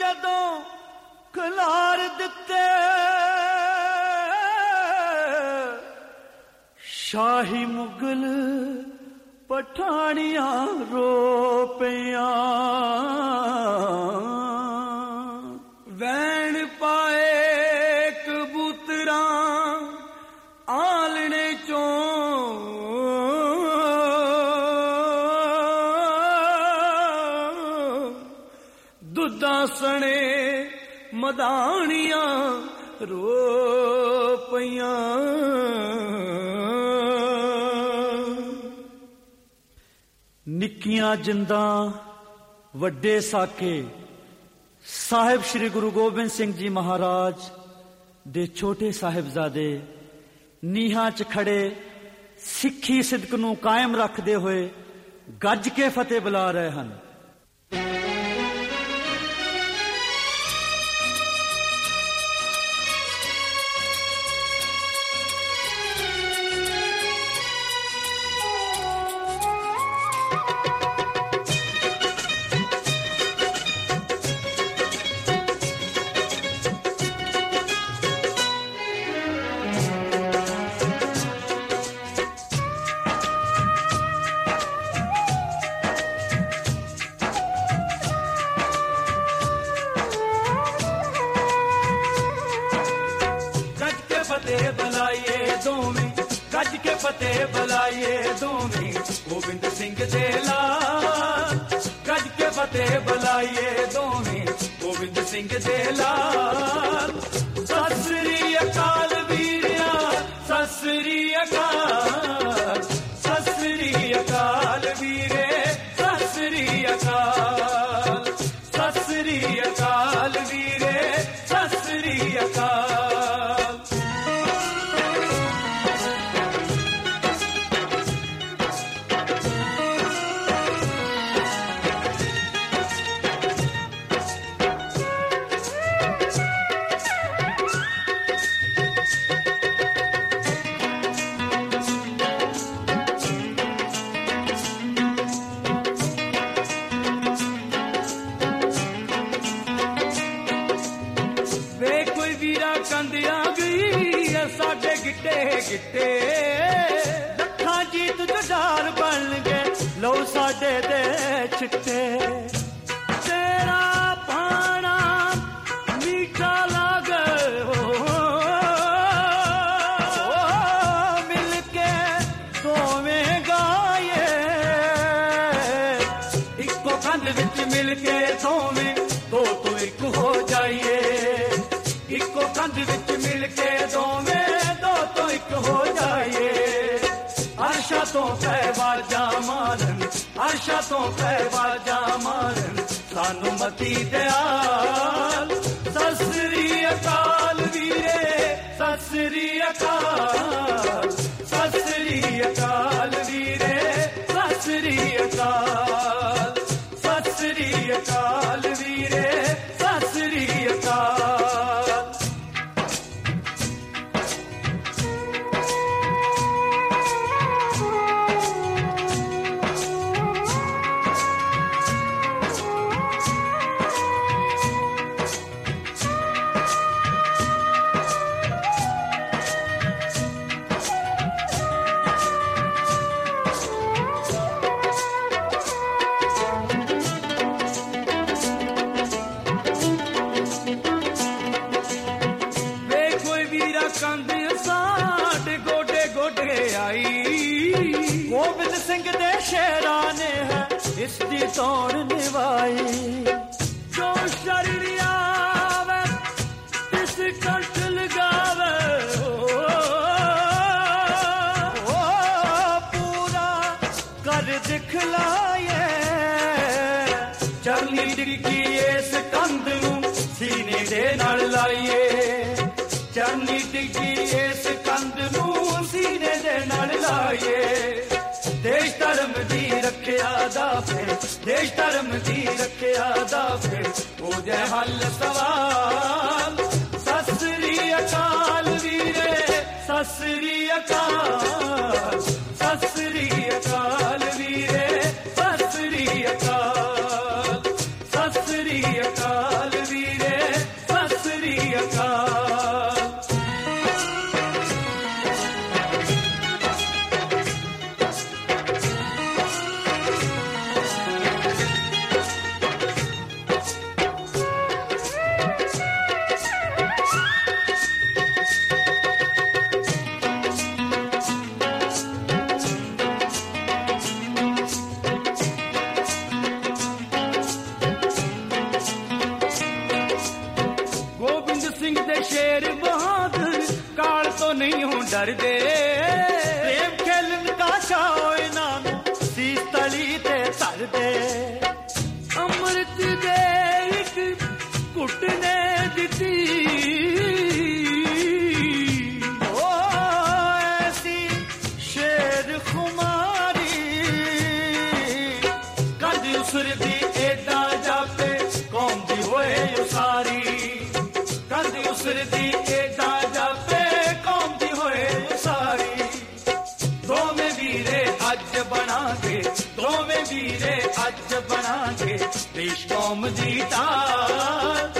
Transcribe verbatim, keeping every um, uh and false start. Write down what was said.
जदों खलार दिते शाही मुगल पठानियां रो पियां वैन पाए कबूतरां आलने चों दुद्धा सने मदानियां रो पियां निक्कियां जिंदां वड्डे साके साहिब श्री गुरु गोबिंद सिंह जी महाराज दे छोटे साहिबजादे नीहां च खड़े सिੱਖੀ सिदक नूं कायम रखते हुए गज के फतेह बुला रहे हैं। देश धर्म दी रखिया दा फिर हो जाए हल सवाल। सत श्री अकाल वीरे, सत श्री अकाल, सत श्री अकाल वीरे, सत श्री अकाल, सत श्री अकाल वीरे। ਦੇ ਸ਼ੇਰ ਬਹਾਦਰ ਕਾਲ ਤੋਂ ਨਹੀਂ ਹੋ ਡਰਦੇ ਪ੍ਰੇਮ ਖੇਲਣ ਦਾ ਚਾਅ ਇਹਨਾਂ ਨੂੰ ਸੀਸ ਤਲੀ ਤੇ ਧਰਦੇ ਅੰਮ੍ਰਿਤ ਦੇ ਇੱਕ ਘੁੱਟ ਨੇ ਦਿੱਤੀ ਓ ਐਸੀ ਸ਼ੇਰ ਖੁਮਾਰੀ ਕਦ ਉਸਰਦੀ ਏਦਾਂ ਜਾਪੇ ਕੌਮ ਦੀ ਹੋਏ ਉਸਾਰੀ ਕਦ ਉਸਰਦੀ ਏਦਾਂ ਜਾਪੇ ਕੌਮ ਦੀ ਹੋਏ ਉਸਾਰੀ ਦੋਵੇਂ ਵੀਰੇ ਅੱਜ ਬਣਾ ਕੇ ਦੋਵੇਂ ਵੀਰੇ ਅੱਜ ਬਣਾ ਕੇ ਦੇਸ਼ ਕੌਮ ਦੀ ਤਾਰ